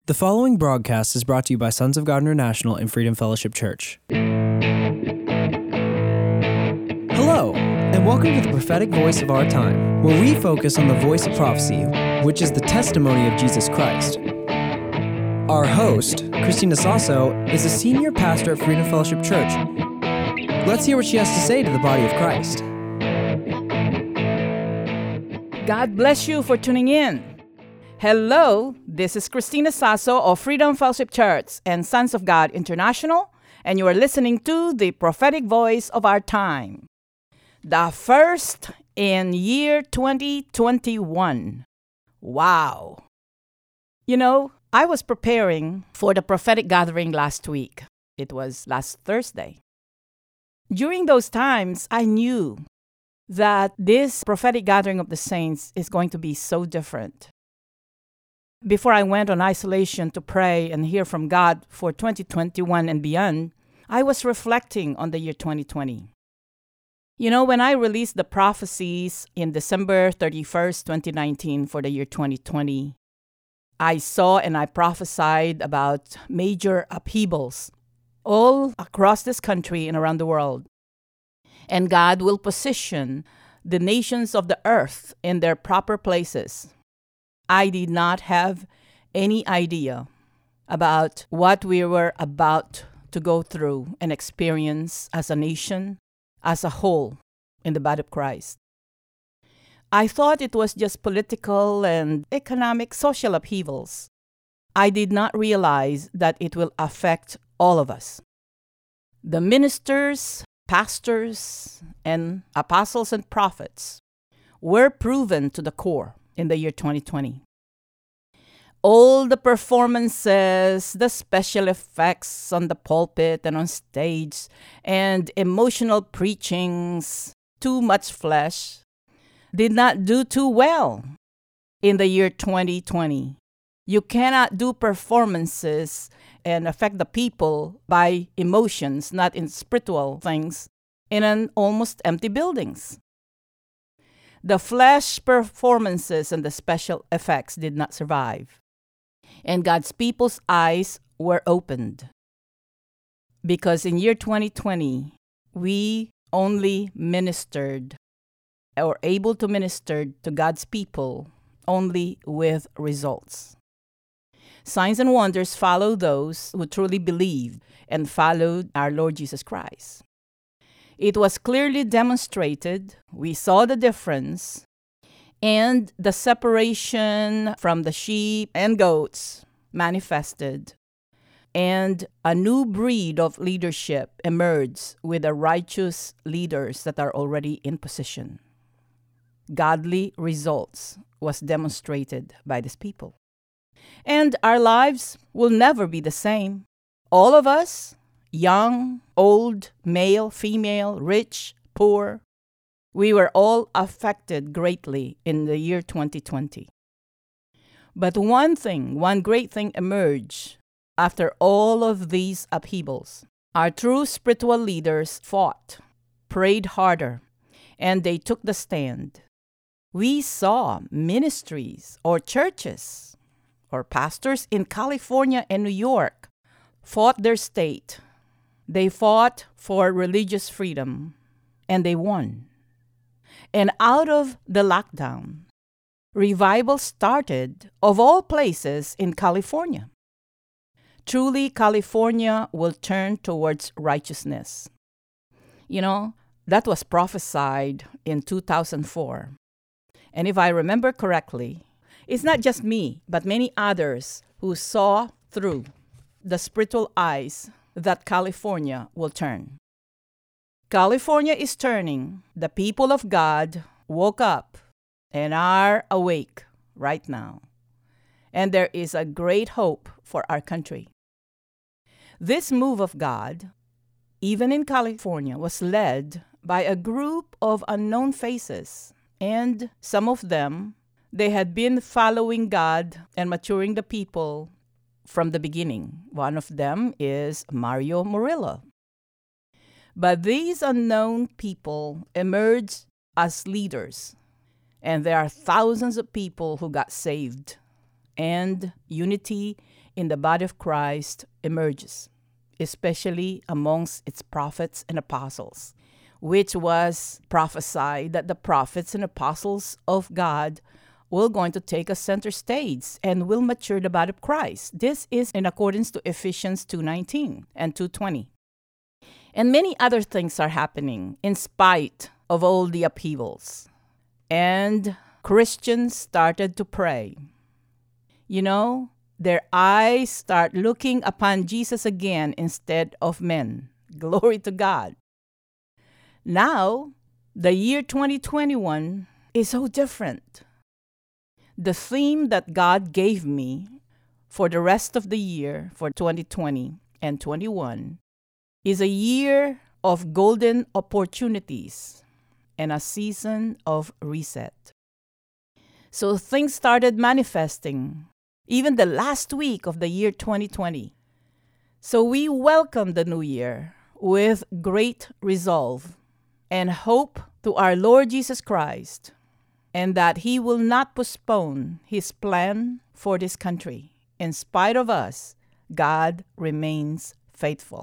The following broadcast is brought to you by Sons of God International and Freedom Fellowship Church. Hello, and welcome to the prophetic voice of our time, where we focus on the voice of prophecy, which is the testimony of Jesus Christ. Our host, Christina Sasso, is a senior pastor at Freedom Fellowship Church. Let's hear what she has to say to the body of Christ. God bless you for tuning in. Hello, this is Christina Sasso of Freedom Fellowship Church and Sons of God International, and you are listening to the prophetic voice of our time. The first in year 2021. Wow. You know, I was preparing for the prophetic gathering last week. It was last Thursday. During those times, I knew that this prophetic gathering of the saints is going to be so different. Before I went on isolation to pray and hear from God for 2021 and beyond, I was reflecting on the year 2020. You know, when I released the prophecies in December 31st, 2019 for the year 2020, I saw and I prophesied about major upheavals all across this country and around the world. And God will position the nations of the earth in their proper places. I did not have any idea about what we were about to go through and experience as a nation, as a whole, in the body of Christ. I thought it was just political and economic, social upheavals. I did not realize that it will affect all of us. The ministers, pastors, and apostles and prophets were proven to the core in the year 2020. All the performances, the special effects on the pulpit and on stage, and emotional preachings, too much flesh, did not do too well in the year 2020. You cannot do performances and affect the people by emotions, not in spiritual things, in an almost empty buildings. The flesh performances and the special effects did not survive. And God's people's eyes were opened. Because in year 2020, we only ministered or able to minister to God's people only with results. Signs and wonders follow those who truly believed and followed our Lord Jesus Christ. It was clearly demonstrated, we saw the difference, and the separation from the sheep and goats manifested, and a new breed of leadership emerged with the righteous leaders that are already in position. Godly results was demonstrated by these people. And our lives will never be the same. All of us, young, old, male, female, rich, poor, we were all affected greatly in the year 2020. But one great thing emerged after all of these upheavals. Our true spiritual leaders fought, prayed harder, and they took the stand. We saw ministries or churches or pastors in California and New York fought their state. They fought for religious freedom, and they won. And out of the lockdown, revival started, of all places, in California. Truly, California will turn towards righteousness. You know, that was prophesied in 2004. And if I remember correctly, it's not just me, but many others who saw through the spiritual eyes that California will turn. California is turning. The people of God woke up and are awake right now. And there is a great hope for our country. This move of God, even in California, was led by a group of unknown faces. And some of them, they had been following God and maturing the people from the beginning. One of them is Mario Murillo. But these unknown people emerged as leaders, and there are thousands of people who got saved, and unity in the body of Christ emerges, especially amongst its prophets and apostles, which was prophesied that the prophets and apostles of God will going to take a center stage and will mature the body of Christ. This is in accordance to Ephesians 2:19 and 2:20. And many other things are happening in spite of all the upheavals. And Christians started to pray. You know, their eyes start looking upon Jesus again instead of men. Glory to God. Now, the year 2021 is so different. The theme that God gave me for the rest of the year, for 2020 and 21, is a year of golden opportunities and a season of reset. So things started manifesting even the last week of the year 2020. So we welcome the new year with great resolve and hope to our Lord Jesus Christ, and that He will not postpone His plan for this country. In spite of us, God remains faithful.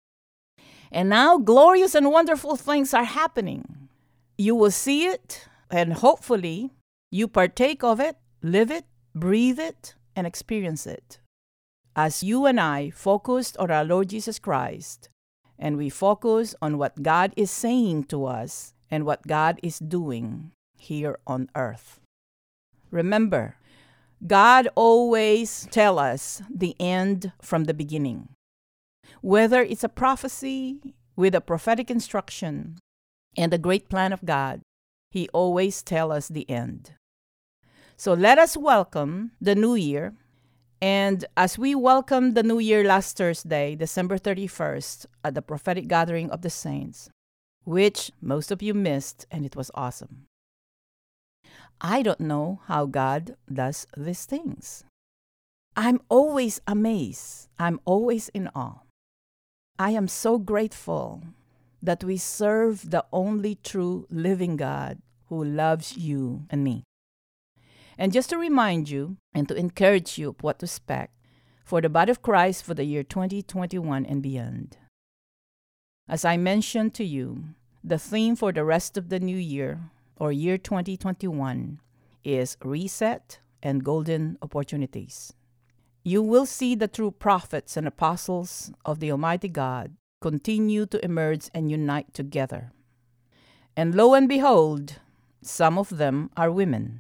And now glorious and wonderful things are happening. You will see it, and hopefully you partake of it, live it, breathe it, and experience it. As you and I focused on our Lord Jesus Christ, and we focus on what God is saying to us and what God is doing here on earth. Remember, God always tells us the end from the beginning. Whether it's a prophecy with a prophetic instruction and the great plan of God, He always tells us the end. So let us welcome the new year. And as we welcomed the new year last Thursday, December 31st, at the prophetic gathering of the saints, which most of you missed, and it was awesome. I don't know how God does these things. I'm always amazed. I'm always in awe. I am so grateful that we serve the only true living God who loves you and me. And just to remind you and to encourage you of what to expect for the body of Christ for the year 2021 and beyond. As I mentioned to you, the theme for the rest of the new year, or year 2021, is reset and golden opportunities. You will see the true prophets and apostles of the Almighty God continue to emerge and unite together. And lo and behold, some of them are women.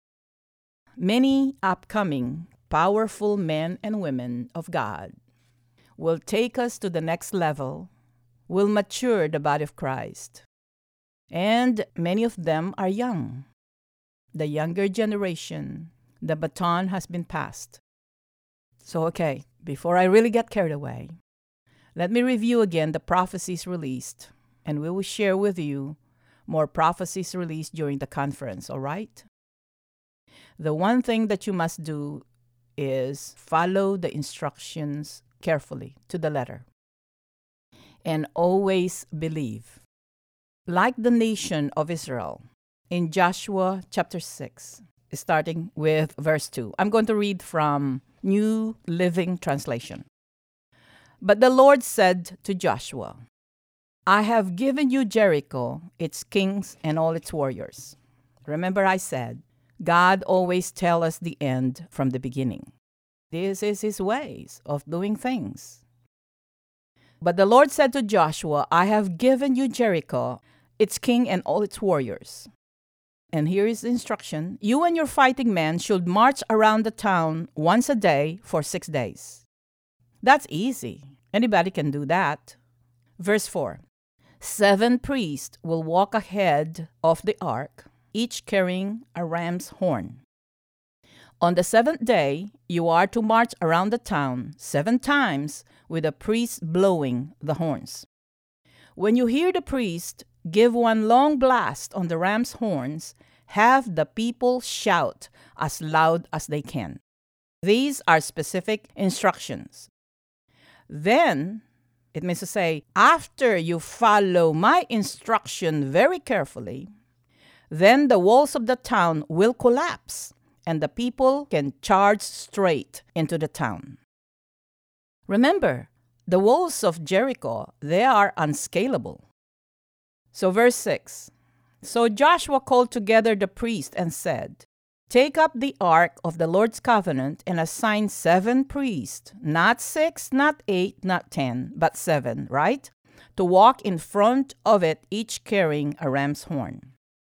Many upcoming, powerful men and women of God will take us to the next level, will mature the body of Christ. And many of them are young. The younger generation, the baton has been passed. So, okay, before I really get carried away, let me review again the prophecies released, and we will share with you more prophecies released during the conference, all right? The one thing that you must do is follow the instructions carefully to the letter. And always believe. Like the nation of Israel, in Joshua chapter 6, starting with verse 2. I'm going to read from New Living Translation. But the Lord said to Joshua, I have given you Jericho, its kings, and all its warriors. Remember I said, God always tells us the end from the beginning. This is His ways of doing things. But the Lord said to Joshua, I have given you Jericho, its king, and all its warriors. And here is the instruction. You and your fighting men should march around the town once a day for 6 days. That's easy. Anybody can do that. Verse 4. 7 priests will walk ahead of the ark, each carrying a ram's horn. On the 7th day, you are to march around the town 7 times with a priest blowing the horns. When you hear the priest give one long blast on the ram's horns, have the people shout as loud as they can. These are specific instructions. Then, it means to say, after you follow my instruction very carefully, then the walls of the town will collapse and the people can charge straight into the town. Remember, the walls of Jericho, they are unscalable. So verse 6, so Joshua called together the priests and said, take up the ark of the Lord's covenant and assign 7 priests, not 6, not 8, not 10, but 7, right? To walk in front of it, each carrying a ram's horn.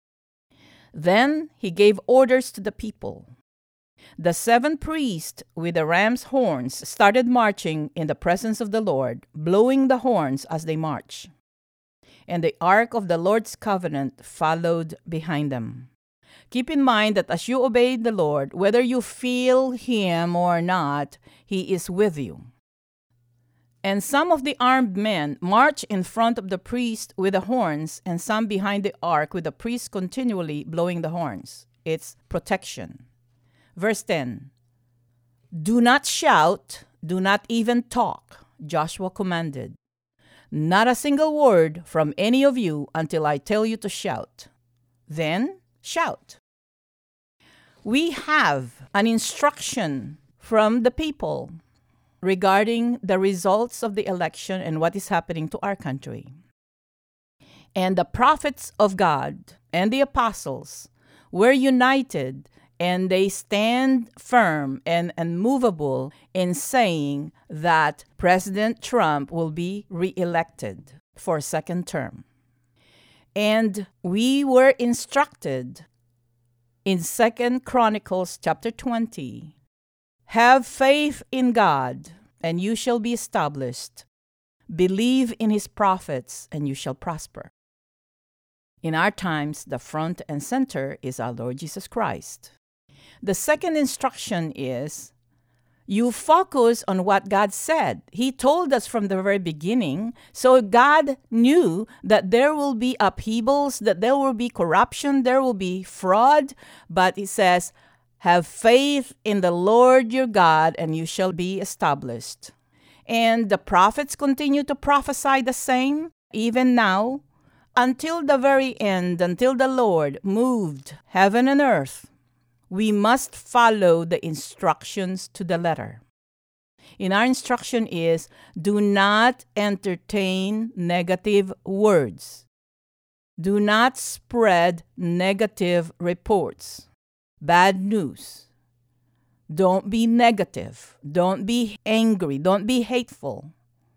Then he gave orders to the people. The 7 priests with the ram's horns started marching in the presence of the Lord, blowing the horns as they marched. And the ark of the Lord's covenant followed behind them. Keep in mind that as you obey the Lord, whether you feel Him or not, He is with you. And some of the armed men march in front of the priest with the horns, and some behind the ark with the priest continually blowing the horns. It's protection. Verse 10, do not shout, do not even talk, Joshua commanded. Not a single word from any of you until I tell you to shout. Then shout. We have an instruction from the people regarding the results of the election and what is happening to our country. And the prophets of God and the apostles were united, and they stand firm and unmovable in saying that President Trump will be reelected for a second term. And we were instructed in 2 Chronicles chapter 20, have faith in God, and you shall be established. Believe in His prophets, and you shall prosper. In our times, the front and center is our Lord Jesus Christ. The second instruction is, you focus on what God said. He told us from the very beginning. So God knew that there will be upheavals, that there will be corruption, there will be fraud. But He says, have faith in the Lord your God, and you shall be established. And the prophets continue to prophesy the same, even now, until the very end, until the Lord moved heaven and earth. We must follow the instructions to the letter. And our instruction is, do not entertain negative words. Do not spread negative reports, bad news. Don't be negative. Don't be angry. Don't be hateful.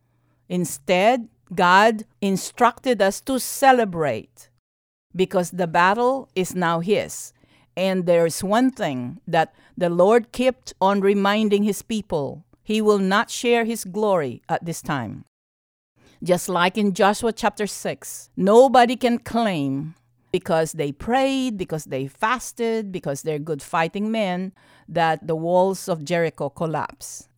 Instead, God instructed us to celebrate because the battle is now His. And there's one thing that the Lord kept on reminding His people. He will not share His glory at this time. Just like in Joshua chapter 6, nobody can claim because they prayed, because they fasted, because they're good fighting men, that the walls of Jericho collapse.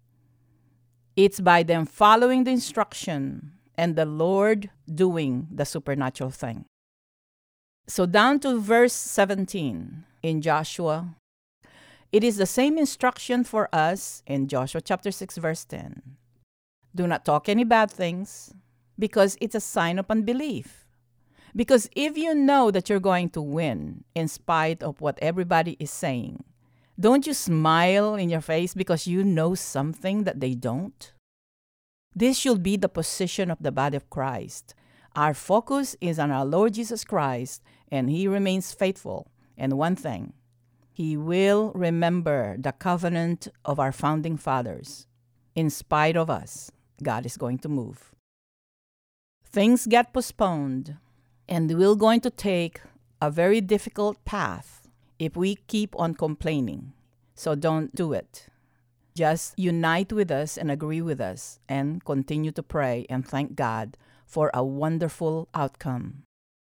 It's by them following the instruction and the Lord doing the supernatural thing. So down to verse 17 in Joshua, it is the same instruction for us in Joshua chapter 6 verse 10. Do not talk any bad things because it's a sign of unbelief. Because if you know that you're going to win in spite of what everybody is saying, don't you smile in your face because you know something that they don't? This should be the position of the body of Christ. Our focus is on our Lord Jesus Christ, and He remains faithful. And one thing, He will remember the covenant of our founding fathers. In spite of us, God is going to move. Things get postponed, and we're going to take a very difficult path if we keep on complaining. So don't do it. Just unite with us and agree with us and continue to pray and thank God for a wonderful outcome.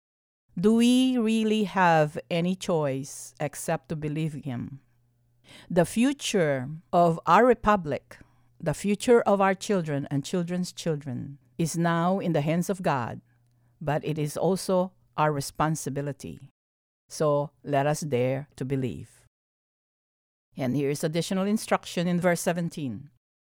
Do we really have any choice except to believe Him? The future of our republic, the future of our children and children's children is now in the hands of God, but it is also our responsibility. So let us dare to believe. And here's additional instruction in verse 17.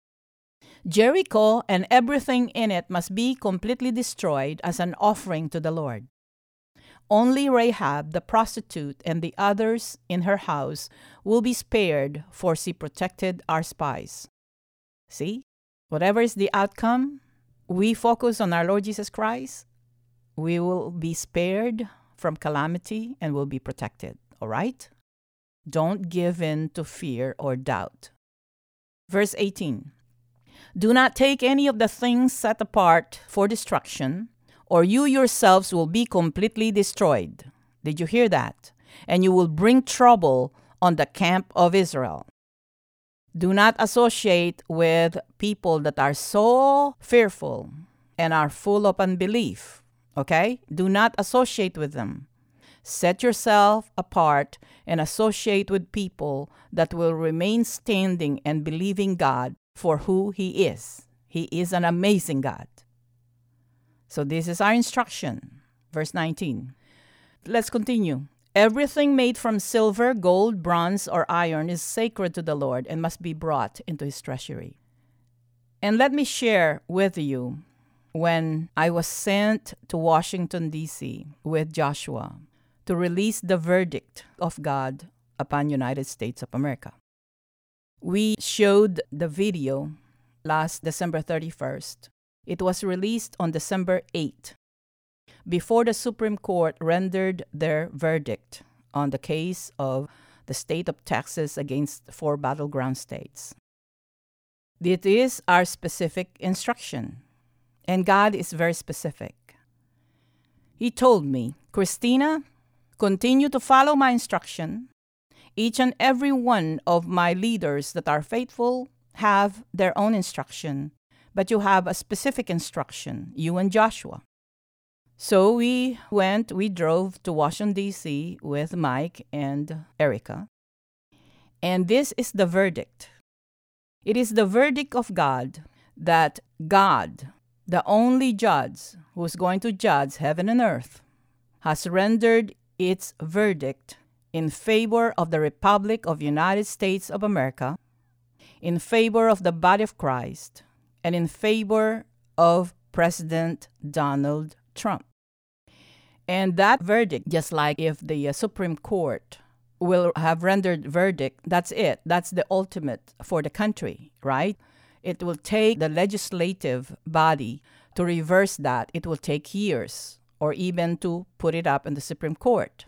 Jericho and everything in it must be completely destroyed as an offering to the Lord. Only Rahab the prostitute and the others in her house will be spared, for she protected our spies. See? whatever is the outcome, we focus on our Lord Jesus Christ, we will be spared from calamity and will be protected. All right? Don't give in to fear or doubt. Verse 18. Do not take any of the things set apart for destruction, or you yourselves will be completely destroyed. Did you hear that? And you will bring trouble on the camp of Israel. Do not associate with people that are so fearful and are full of unbelief. Okay? Do not associate with them. Set yourself apart and associate with people that will remain standing and believing God for who He is. He is an amazing God. So this is our instruction. Verse 19. Let's continue. Everything made from silver, gold, bronze, or iron is sacred to the Lord and must be brought into His treasury. And let me share with you when I was sent to Washington, D.C. with Joshua to release the verdict of God upon United States of America. We showed the video last December 31st. It was released on December 8th, before the Supreme Court rendered their verdict on the case of the state of Texas against 4 battleground states. It is our specific instruction, and God is very specific. He told me, Christina, continue to follow my instruction. Each and every one of my leaders that are faithful have their own instruction, but you have a specific instruction, you and Joshua. So we drove to Washington, D.C. with Mike and Erica. And this is the verdict. It is the verdict of God that God, the only judge who is going to judge heaven and earth, has rendered its verdict in favor of the Republic of the United States of America, in favor of the body of Christ, and in favor of President Donald Trump. And that verdict, just like if the Supreme Court will have rendered verdict, that's it. That's the ultimate for the country, right? It will take the legislative body to reverse that. It will take years, or even to put it up in the Supreme Court.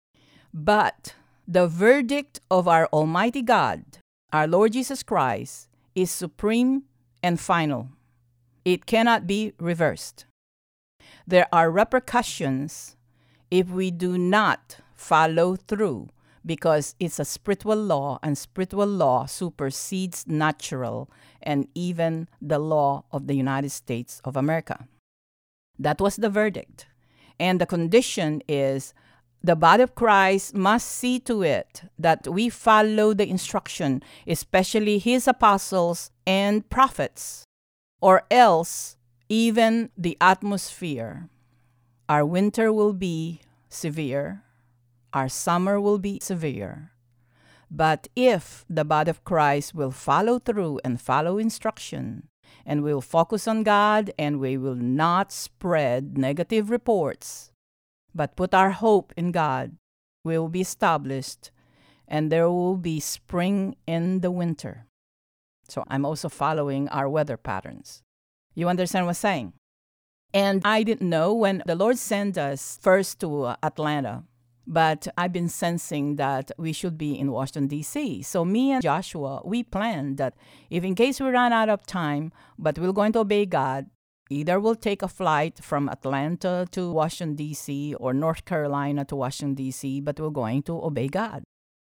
But the verdict of our Almighty God, our Lord Jesus Christ, is supreme and final. It cannot be reversed. There are repercussions if we do not follow through, because it's a spiritual law, and spiritual law supersedes natural and even the law of the United States of America. That was the verdict. And the condition is the body of Christ must see to it that we follow the instruction, especially His apostles and prophets, or else even the atmosphere. Our winter will be severe. Our summer will be severe. But if the body of Christ will follow through and follow instruction, and will focus on God, and we will not spread negative reports, but put our hope in God, we will be established, and there will be spring in the winter. So I'm also following our weather patterns. You understand what I'm saying? And I didn't know when the Lord sent us first to Atlanta, but I've been sensing that we should be in Washington, D.C. So me and Joshua, we planned that if in case we run out of time, but we're going to obey God, either we'll take a flight from Atlanta to Washington, D.C. or North Carolina to Washington, D.C., but we're going to obey God.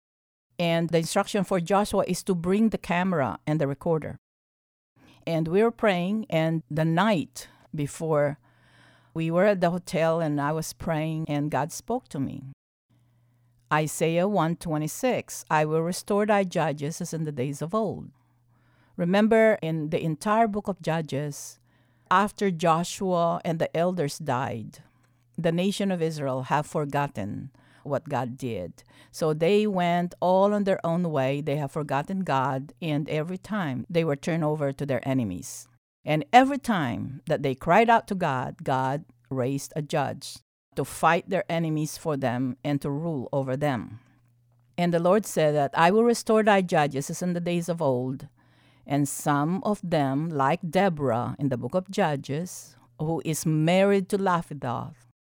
And the instruction for Joshua is to bring the camera and the recorder. And we were praying, and the night before, we were at the hotel, and I was praying, and God spoke to me. Isaiah 1:26, I will restore thy judges as in the days of old. Remember, in the entire book of Judges, after Joshua and the elders died, the nation of Israel have forgotten what God did. So they went all on their own way. They have forgotten God, and every time they were turned over to their enemies. And every time that they cried out to God, God raised a judge to fight their enemies for them and to rule over them. And the Lord said that I will restore thy judges as in the days of old, And some of them, like Deborah in the book of Judges, who is married to Lapidoth,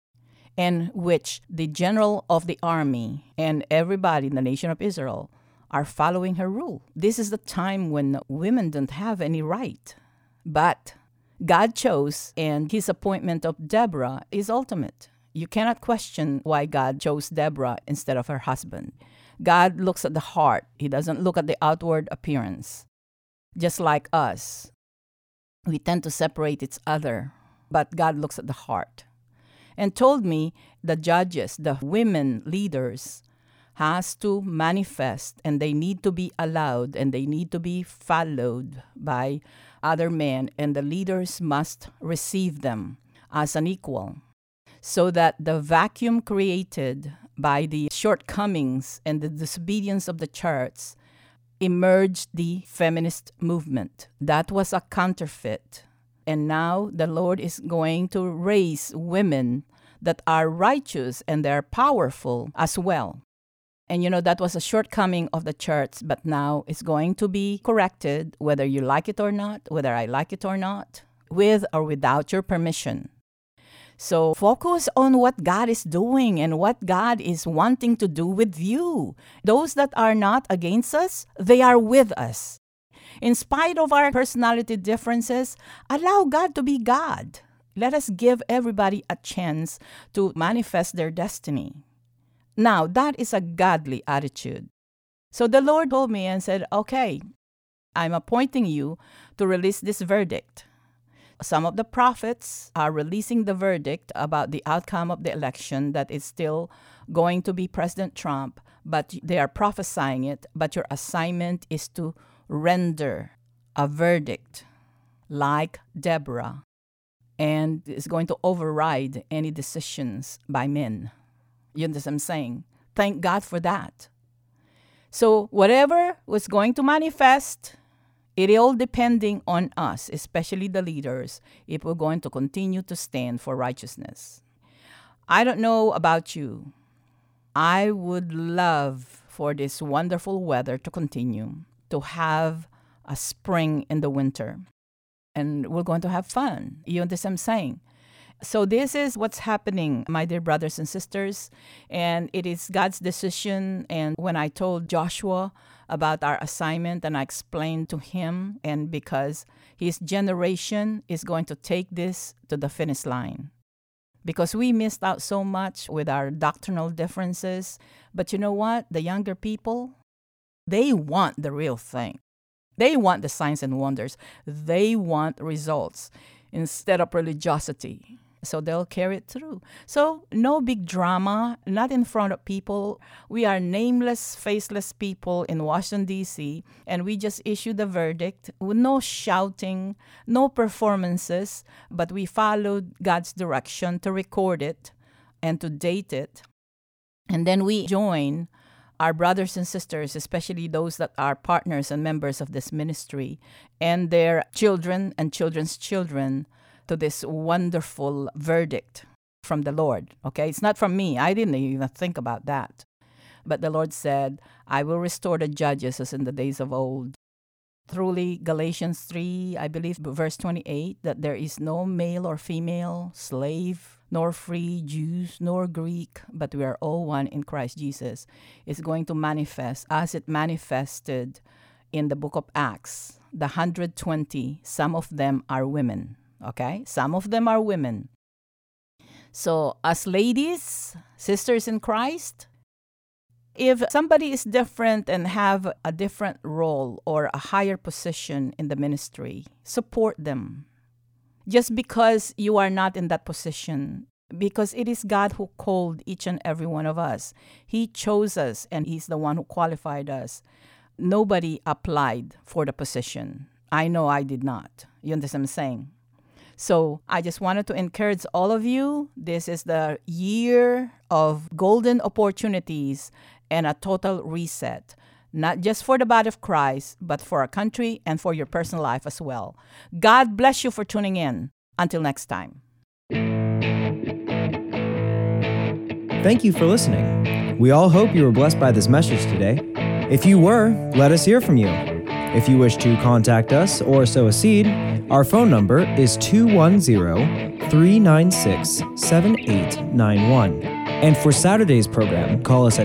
and which the general of the army and everybody in the nation of Israel are following her rule. This is the time when women don't have any right. But God chose, and his appointment of Deborah is ultimate. You cannot question why God chose Deborah instead of her husband. God looks at the heart. He doesn't look at the outward appearance. Just like us, we tend to separate each other, but God looks at the heart. And told me the judges, the women leaders, has to manifest, and they need to be allowed, and they need to be followed by other men, and the leaders must receive them as an equal, so that the vacuum created by the shortcomings and the disobedience of the church emerged the feminist movement. That was a counterfeit. And now the Lord is going to raise women that are righteous and they're powerful as well. And that was a shortcoming of the church, but now it's going to be corrected, whether you like it or not, whether I like it or not, with or without your permission. So focus on what God is doing and what God is wanting to do with you. Those that are not against us, they are with us. In spite of our personality differences, allow God to be God. Let us give everybody a chance to manifest their destiny. Now, that is a godly attitude. So the Lord told me and said, okay, I'm appointing you to release this verdict. Some of the prophets are releasing the verdict about the outcome of the election that is still going to be President Trump, but they are prophesying it. But your assignment is to render a verdict like Deborah, and is going to override any decisions by men. You understand what I'm saying? Thank God for that. So whatever was going to manifest, it all depending on us, especially the leaders, if we're going to continue to stand for righteousness. I don't know about you. I would love for this wonderful weather to continue, to have a spring in the winter. And we're going to have fun. You understand what I'm saying? So this is what's happening, my dear brothers and sisters, and it is God's decision. And when I told Joshua about our assignment and I explained to him, and because his generation is going to take this to the finish line, because we missed out so much with our doctrinal differences. But you know what? The younger people, they want the real thing. They want the signs and wonders. They want results instead of religiosity. So they'll carry it through. So no big drama, not in front of people. We are nameless, faceless people in Washington, D.C., and we just issued the verdict with no shouting, no performances, but we followed God's direction to record it and to date it. And then we join our brothers and sisters, especially those that are partners and members of this ministry, and their children and children's children, to this wonderful verdict from the Lord. Okay, it's not from me. I didn't even think about that. But the Lord said, I will restore the judges as in the days of old. Truly, Galatians 3, I believe, verse 28, that there is no male or female, slave, nor free, Jews, nor Greek, but we are all one in Christ Jesus, is going to manifest as it manifested in the book of Acts. The 120, some of them are women. Okay, some of them are women. So as ladies, sisters in Christ, if somebody is different and have a different role or a higher position in the ministry, support them. Just because you are not in that position, because it is God who called each and every one of us. He chose us and He's the one who qualified us. Nobody applied for the position. I know I did not. You understand what I'm saying? So I just wanted to encourage all of you. This is the year of golden opportunities and a total reset, not just for the body of Christ, but for our country and for your personal life as well. God bless you for tuning in. Until next time. Thank you for listening. We all hope you were blessed by this message today. If you were, let us hear from you. If you wish to contact us or sow a seed, our phone number is 210-396-7891. And for Saturday's program, call us at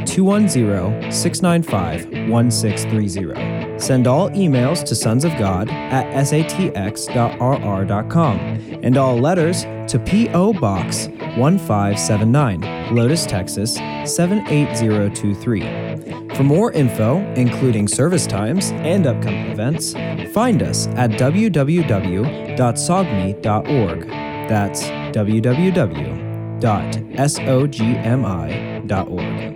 210-695-1630. Send all emails to sonsofgod@satx.rr.com and all letters to P.O. Box 1579, Lotus, Texas 78023. For more info, including service times and upcoming events, find us at www.sogmi.org. That's www.sogmi.org.